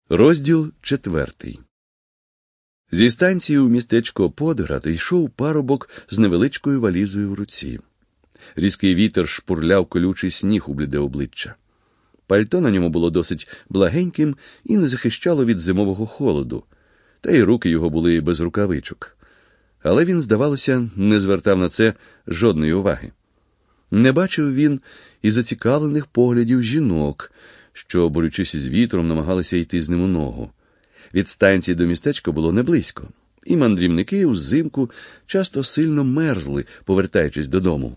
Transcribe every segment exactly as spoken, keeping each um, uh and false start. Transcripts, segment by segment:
Розділ четвертий. Зі станції у містечко Подград йшов парубок з невеличкою валізою в руці. Різкий вітер шпурляв колючий сніг у бліде обличчя. Пальто на ньому було досить благеньким і не захищало від зимового холоду, та й руки його були без рукавичок. Але він, здавалося, не звертав на це жодної уваги. Не бачив він і зацікавлених поглядів жінок, що, борючись із вітром, намагалися йти з ним у ногу. Від станції до містечка було не близько, і мандрівники узимку часто сильно мерзли, повертаючись додому.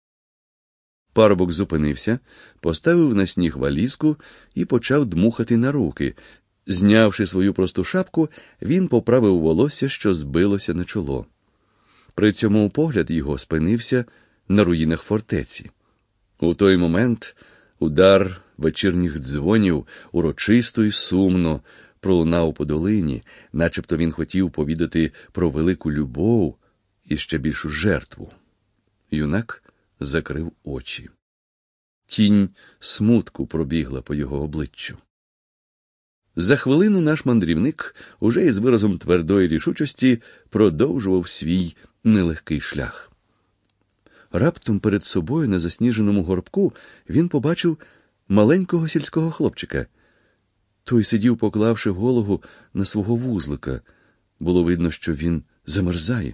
Парубок зупинився, поставив на сніг валізку і почав дмухати на руки. Знявши свою просту шапку, він поправив волосся, що збилося на чоло. При цьому погляд його спинився на руїнах фортеці. У той момент удар вечірніх дзвонів урочисто й сумно пролунав по долині, начебто він хотів повідати про велику любов і ще більшу жертву. Юнак закрив очі. Тінь смутку пробігла по його обличчю. За хвилину наш мандрівник уже із виразом твердої рішучості продовжував свій нелегкий шлях. Раптом перед собою на засніженому горбку він побачив маленького сільського хлопчика. Той сидів, поклавши голову на свого вузлика. Було видно, що він замерзає.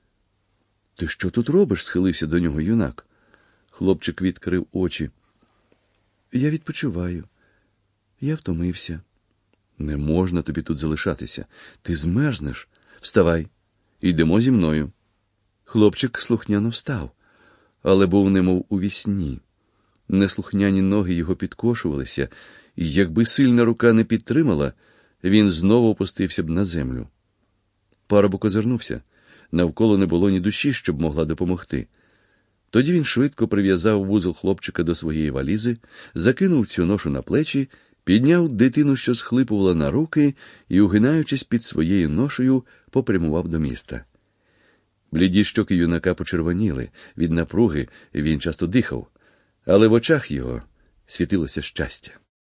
— Ти що тут робиш? — схилився до нього юнак. Хлопчик відкрив очі. — Я відпочиваю. Я втомився. — Не можна тобі тут залишатися. Ти змерзнеш. Вставай. Йдемо зі мною. Хлопчик слухняно встав, але був немов у вісні. Неслухняні ноги його підкошувалися, і якби сильна рука не підтримала, він знову опустився б на землю. Парубок озирнувся. Навколо не було ні душі, щоб могла допомогти. Тоді він швидко прив'язав вузол хлопчика до своєї валізи, закинув цю ношу на плечі, підняв дитину, що схлипувала, на руки і, угинаючись під своєю ношею, попрямував до міста. Бліді щоки юнака почервоніли. Від напруги він часто дихав, але в очах його світилося щастя.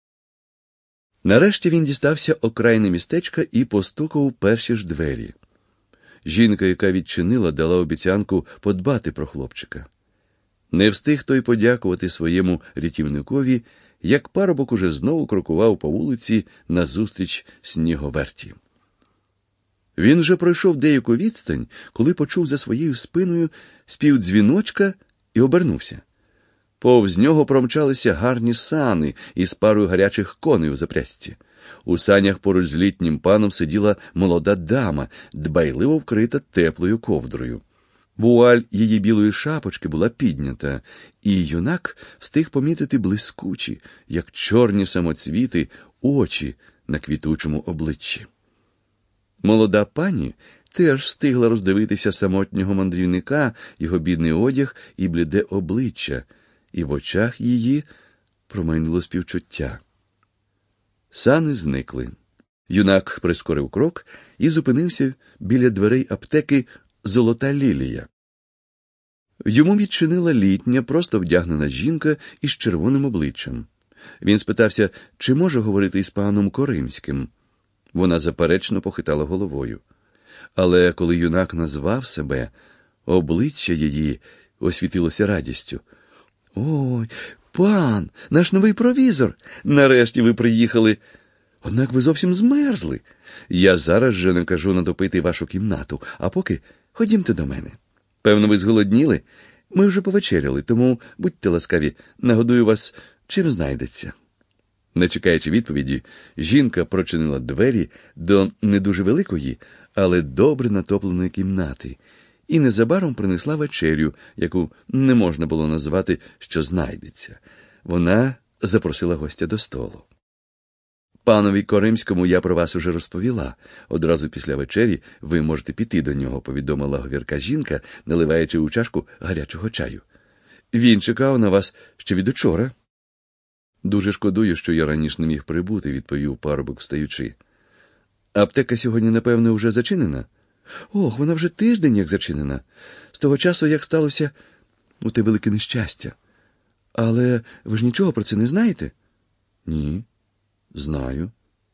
Нарешті він дістався окраїни містечка і постукав у перші ж двері. Жінка, яка відчинила, дала обіцянку подбати про хлопчика. Не встиг той подякувати своєму рятівникові, як парубок уже знову крокував по вулиці назустріч сніговерті. Він вже пройшов деяку відстань, коли почув за своєю спиною спів дзвіночка і обернувся. Повз нього промчалися гарні сани із парою гарячих коней у запряжці. У санях поруч з літнім паном сиділа молода дама, дбайливо вкрита теплою ковдрою. Вуаль її білої шапочки була піднята, і юнак встиг помітити блискучі, як чорні самоцвіти, очі на квітучому обличчі. Молода пані теж встигла роздивитися самотнього мандрівника, його бідний одяг і бліде обличчя, і в очах її промайнуло співчуття. Сани зникли. Юнак прискорив крок і зупинився біля дверей аптеки «Золота лілія». Йому відчинила літня, просто вдягнена жінка із червоним обличчям. Він спитався, чи може говорити із паном Коримським. Вона заперечно похитала головою. Але коли юнак назвав себе, обличчя її освітилося радістю. «Ой, пан, наш новий провізор! Нарешті ви приїхали! Однак ви зовсім змерзли. Я зараз же накажу натопити вашу кімнату, а поки ходімте до мене. Певно, ви зголодніли? Ми вже повечеряли, тому будьте ласкаві, нагодую вас, чим знайдеться». Не чекаючи відповіді, жінка прочинила двері до не дуже великої, але добре натопленої кімнати, і незабаром принесла вечерю, яку не можна було назвати, що знайдеться. Вона запросила гостя до столу. «Панові Коримському я про вас уже розповіла. Одразу після вечері ви можете піти до нього», — повідомила говірка жінка, наливаючи у чашку гарячого чаю. «Він чекав на вас ще від учора». «Дуже шкодую, що я раніше не міг прибути», — відповів парубок, встаючи. «Аптека сьогодні, напевне, вже зачинена?» «Ох, вона вже тиждень як зачинена. З того часу, як сталося у те велике нещастя. Але ви ж нічого про це не знаєте?» «Ні, знаю».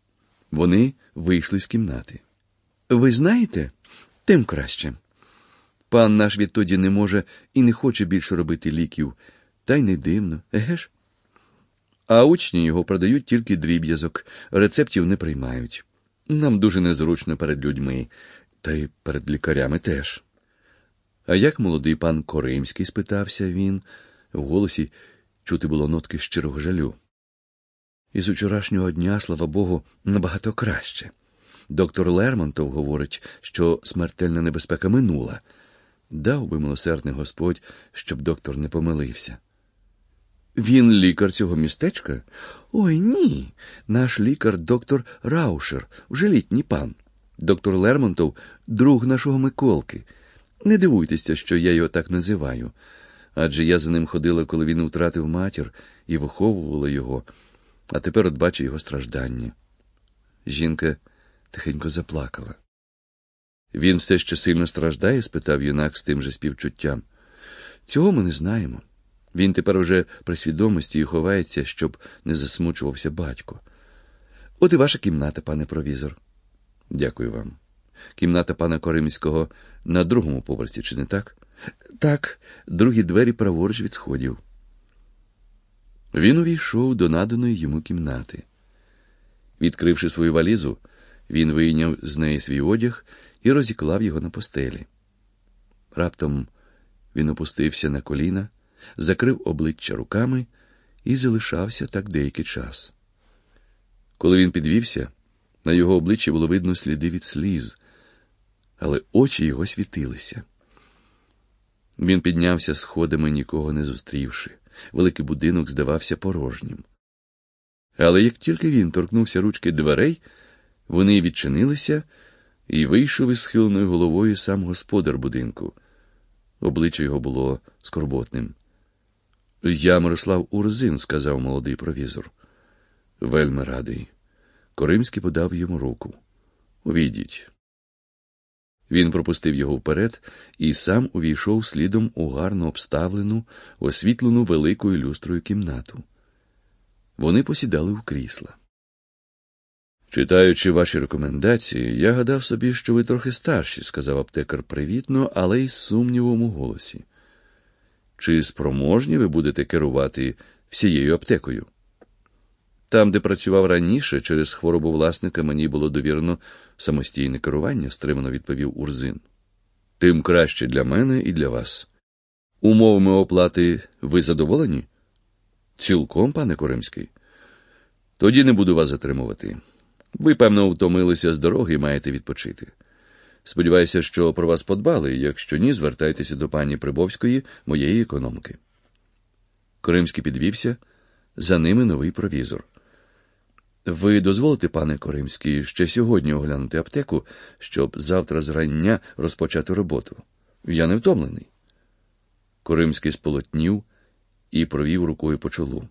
Вони вийшли з кімнати. Ви знаєте, тим краще. Пан наш відтоді не може і не хоче більше робити ліків. Та й не дивно, еге ж? А учні його продають тільки дріб'язок, рецептів не приймають. Нам дуже незручно перед людьми, та й перед лікарями теж. А як молодий пан Коримський, спитався він, в голосі чути було нотки щирого жалю. Із учорашнього дня, слава Богу, набагато краще. Доктор Лермонтов говорить, що смертельна небезпека минула. Дав би милосердний Господь, щоб доктор не помилився. Він лікар цього містечка? Ой, ні. Наш лікар доктор Раушер, вже літній пан. Доктор Лермонтов – друг нашого Миколки. Не дивуйтеся, що я його так називаю. Адже я за ним ходила, коли він втратив матір, і виховувала його, а тепер от бачу його страждання. Жінка тихенько заплакала. Він все ще сильно страждає? Спитав юнак з тим же співчуттям. Цього ми не знаємо. Він тепер уже при свідомості і ховається, щоб не засмучувався батько. От і ваша кімната, пане провізор. Дякую вам. Кімната пана Коримського на другому поверсі, чи не так? Так, другі двері праворуч від сходів. Він увійшов до наданої йому кімнати. Відкривши свою валізу, він вийняв з неї свій одяг і розіклав його на постелі. Раптом він опустився на коліна, закрив обличчя руками і залишався так деякий час. Коли він підвівся, на його обличчі було видно сліди від сліз, але очі його світилися. Він піднявся сходами, нікого не зустрівши. Великий будинок здавався порожнім. Але як тільки він торкнувся ручки дверей, вони відчинилися, і вийшов із схиленою головою сам господар будинку. Обличчя його було скорботним. «Я Мирослав Урзин», – сказав молодий провізор. «Вельми радий». Коримський подав йому руку. «Увійдіть». Він пропустив його вперед і сам увійшов слідом у гарно обставлену, освітлену великою люстрою кімнату. Вони посідали в крісла. «Читаючи ваші рекомендації, я гадав собі, що ви трохи старші», – сказав аптекар привітно, але й з сумнівом у голосі. «Чи спроможні ви будете керувати всією аптекою?» «Там, де працював раніше, через хворобу власника мені було довірено самостійне керування», – стримано відповів Урзин. «Тим краще для мене і для вас. Умовами оплати ви задоволені?» «Цілком, пане Коримський». «Тоді не буду вас затримувати. Ви, певно, втомилися з дороги і маєте відпочити. Сподіваюся, що про вас подбали, якщо ні, звертайтеся до пані Прибовської, моєї економки». Коримський підвівся, за ними новий провізор. «Ви дозволите, пане Коримський, ще сьогодні оглянути аптеку, щоб завтра зрання розпочати роботу? Я не втомлений». Коримський сполотнів і провів рукою по чолу.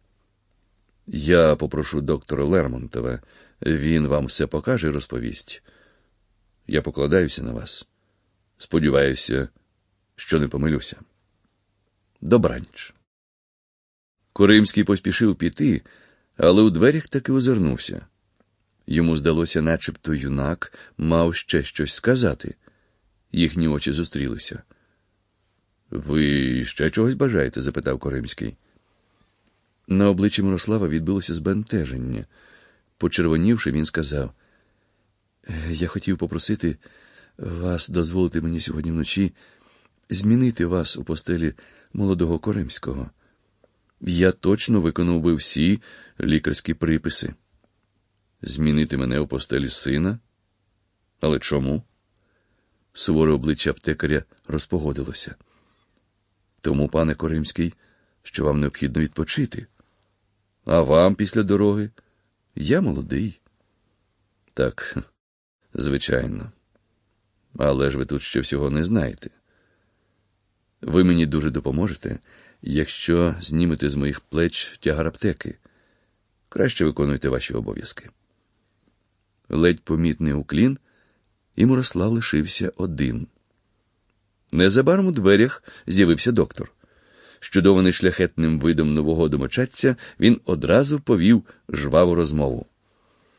«Я попрошу доктора Лермонтова, він вам все покаже і розповість. Я покладаюся на вас. Сподіваюся, що не помилюся. Добраніч». Коримський поспішив піти, але у дверях таки озирнувся. Йому здалося, начебто юнак мав ще щось сказати. Їхні очі зустрілися. «Ви ще чогось бажаєте?» – запитав Коримський. На обличчі Мирослава відбилося збентеження. Почервонівши, він сказав: «Я хотів попросити вас дозволити мені сьогодні вночі змінити вас у постелі молодого Коримського. Я точно виконав би всі лікарські приписи». «Змінити мене у постелі сина? Але чому?» Суворе обличчя аптекаря розпогодилося. «Тому, пане Коримський, що вам необхідно відпочити. А вам після дороги? Я молодий». «Так, звичайно. Але ж ви тут ще всього не знаєте. Ви мені дуже допоможете, якщо знімете з моїх плеч тягар аптеки. Краще виконуйте ваші обов'язки». Ледь помітний уклін, і Мирослав лишився один. Незабаром у дверях з'явився доктор. Щудований шляхетним видом нового домочадця, він одразу повів жваву розмову.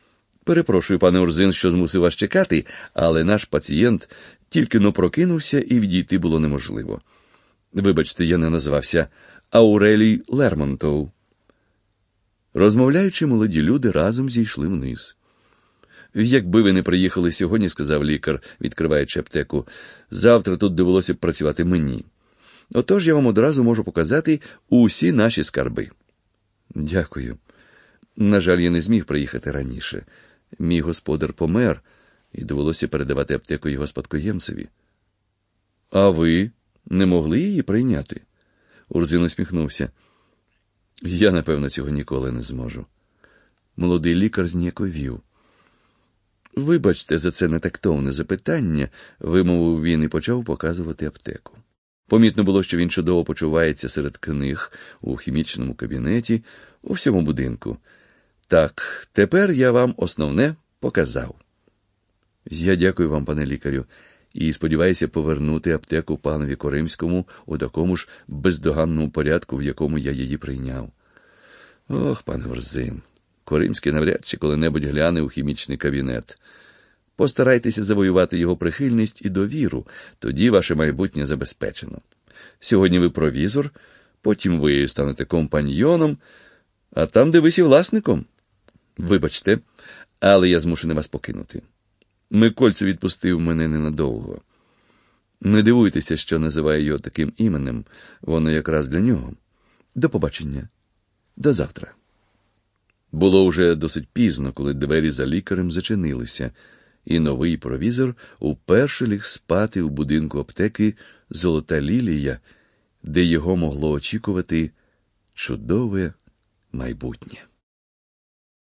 Перепрошую, пане Урзин, що змусив вас чекати, але наш пацієнт тільки-но прокинувся і відійти було неможливо. Вибачте, я не назвався. Аурелій Лермонтов. Розмовляючи, молоді люди разом зійшли вниз. «Якби ви не приїхали сьогодні, – сказав лікар, відкриваючи аптеку, – завтра тут довелося б працювати мені. Отож я вам одразу можу показати усі наші скарби». «Дякую. На жаль, я не зміг приїхати раніше. Мій господар помер, і довелося передавати аптеку його спадкоємцеві». «А ви не могли її прийняти?» Урзин усміхнувся. «Я, напевно, цього ніколи не зможу». Молодий лікар зніяковів. «Вибачте за це нетактовне запитання», – вимовив він і почав показувати аптеку. Помітно було, що він чудово почувається серед книг, у хімічному кабінеті, у всьому будинку. «Так, тепер я вам основне показав». «Я дякую вам, пане лікарю, і сподіваюся повернути аптеку панові Коримському у такому ж бездоганному порядку, в якому я її прийняв». «Ох, пане Урзин, Коримський навряд чи коли-небудь гляне у хімічний кабінет. Постарайтеся завоювати його прихильність і довіру, тоді ваше майбутнє забезпечено. Сьогодні ви провізор, потім ви станете компаньйоном, а там, де ви сі власником. Вибачте, але я змушений вас покинути. Микольцев відпустив мене ненадовго. Не дивуйтеся, що називаю його таким іменем, воно якраз для нього. До побачення. До завтра». Було вже досить пізно, коли двері за лікарем зачинилися, і новий провізор уперше ліг спати у будинку аптеки «Золота лілія», де його могло очікувати чудове майбутнє.